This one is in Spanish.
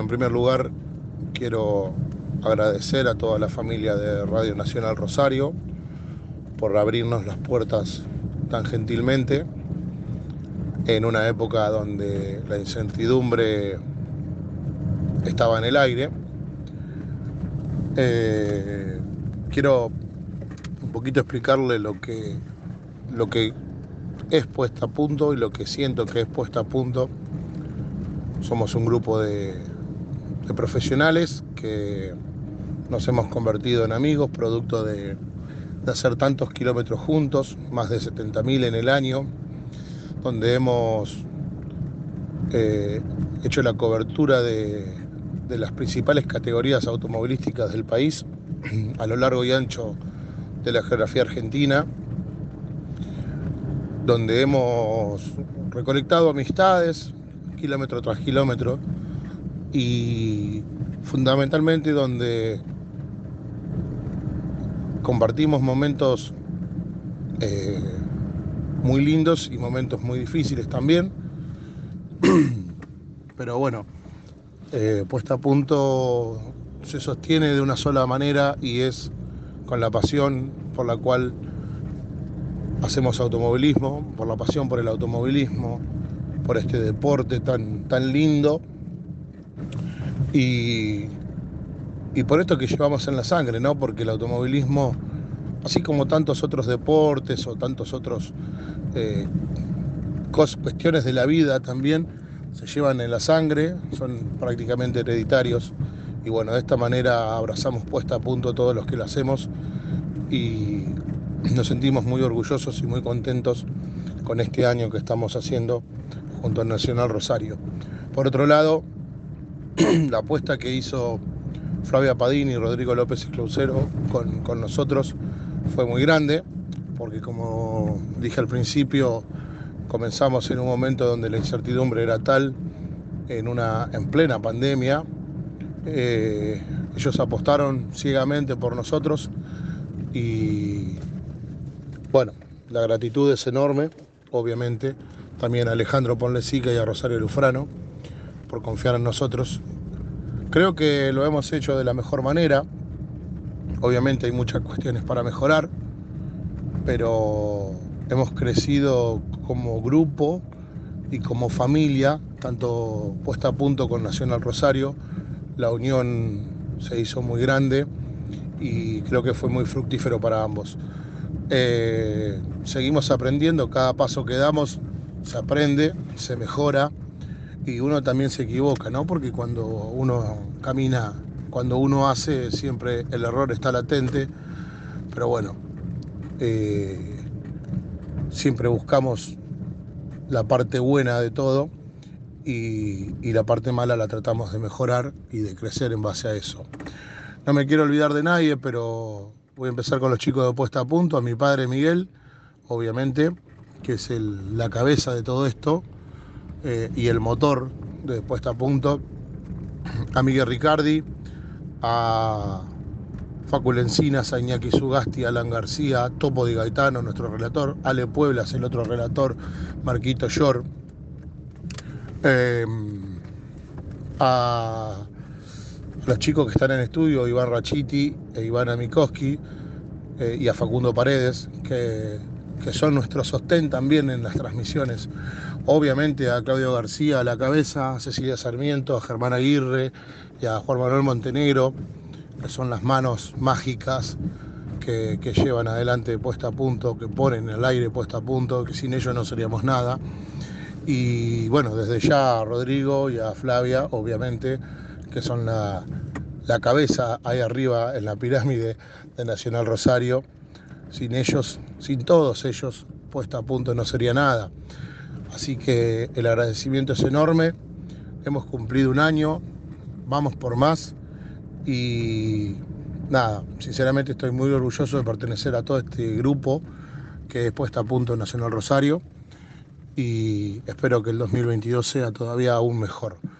en primer lugar quiero agradecer a toda la familia de Radio Nacional Rosario por abrirnos las puertas tan gentilmente en una época donde la incertidumbre estaba en el aire. Quiero un poquito explicarle lo que es Puesta a Punto y lo que siento que es Puesta a Punto. Somos un grupo de profesionales que nos hemos convertido en amigos, producto de hacer tantos kilómetros juntos, más de 70.000 en el año, donde hemos hecho la cobertura de las principales categorías automovilísticas del país a lo largo y ancho de la geografía argentina, donde hemos recolectado amistades kilómetro tras kilómetro y fundamentalmente donde compartimos momentos muy lindos y momentos muy difíciles también. Pero bueno, Puesta a Punto se sostiene de una sola manera y es con la pasión por la cual hacemos automovilismo, por la pasión por el automovilismo, por este deporte tan lindo y por esto que llevamos en la sangre, ¿no? Porque el automovilismo, así como tantos otros deportes o tantos otros cuestiones de la vida también, se llevan en la sangre, son prácticamente hereditarios. Y bueno, de esta manera abrazamos Puesta a Punto todos los que lo hacemos y nos sentimos muy orgullosos y muy contentos con este año que estamos haciendo junto al Nacional Rosario. Por otro lado, la apuesta que hizo Flavia Padini y Rodrigo López Esclausero con nosotros fue muy grande, porque como dije al principio, comenzamos en un momento donde la incertidumbre era tal, en plena pandemia. Ellos apostaron ciegamente por nosotros y bueno, la gratitud es enorme, obviamente, también a Alejandro Ponlecica y a Rosario Lufrano por confiar en nosotros. Creo que lo hemos hecho de la mejor manera. Obviamente hay muchas cuestiones para mejorar, pero hemos crecido como grupo y como familia, tanto Puesta a Punto con Nacional Rosario. La unión se hizo muy grande y creo que fue muy fructífero para ambos. Seguimos aprendiendo, cada paso que damos se aprende, se mejora y uno también se equivoca, ¿no? Porque cuando uno camina, cuando uno hace, siempre el error está latente, pero bueno, siempre buscamos la parte buena de todo y la parte mala la tratamos de mejorar y de crecer en base a eso. No me quiero olvidar de nadie, pero voy a empezar con los chicos de Puesta a Punto, a mi padre Miguel, obviamente, que es la cabeza de todo esto y el motor de Puesta a Punto, a Miguel Ricardi, a Facu Lencinas, a Iñaki Sugasti, a Alan García, Topo Di Gaetano, nuestro relator, Ale Pueblas, el otro relator, Marquito Yor, a los chicos que están en estudio, Iván Rachiti e Iván Amikoski, y a Facundo Paredes, que son nuestro sostén también en las transmisiones. Obviamente a Claudio García a la cabeza, a Cecilia Sarmiento, a Germán Aguirre y a Juan Manuel Montenegro, que son las manos mágicas que llevan adelante Puesta a Punto, que ponen al aire Puesta a Punto, que sin ellos no seríamos nada. Y bueno, desde ya a Rodrigo y a Flavia, obviamente, que son la cabeza ahí arriba en la pirámide de Nacional Rosario. Sin ellos, sin todos ellos, Puesta a Punto no sería nada. Así que el agradecimiento es enorme. Hemos cumplido un año, vamos por más y nada, sinceramente estoy muy orgulloso de pertenecer a todo este grupo que es Puesta a Punto Nacional Rosario y espero que el 2022 sea todavía aún mejor.